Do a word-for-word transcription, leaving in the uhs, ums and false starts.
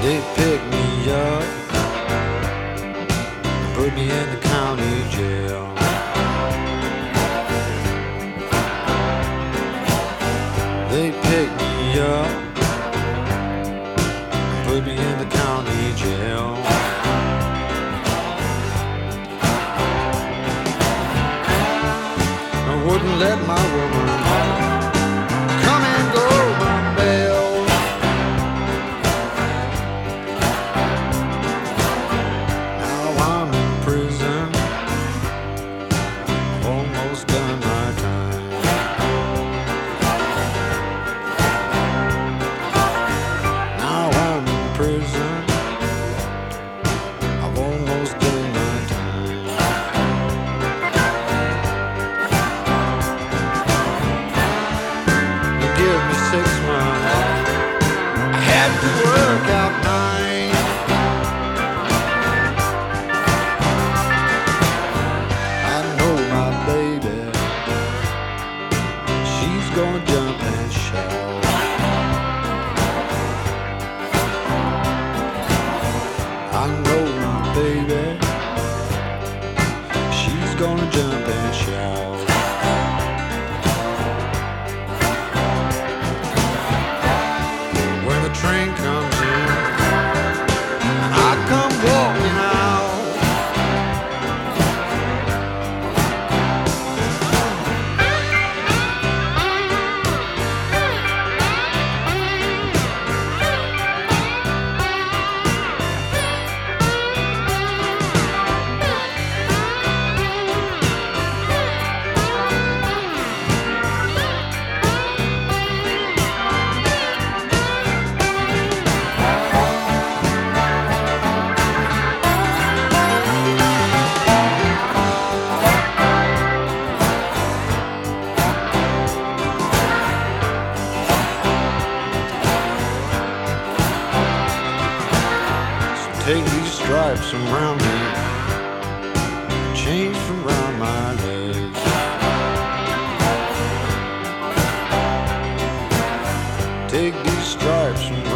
They picked me up, put me in the county jail. They picked me up, put me in the county jail. I wouldn't let my woman come and go my bail. Now I'm in prison, almost done my time. Now I'm in prison, I've almost done my time. They give me six months, I had to work out nine. I know my baby, she's gonna jump and shout. I know my baby, she's gonna jump and shout. When the train comes in, I come walking out. Take these stripes from round me, chains from round my legs. Take these stripes from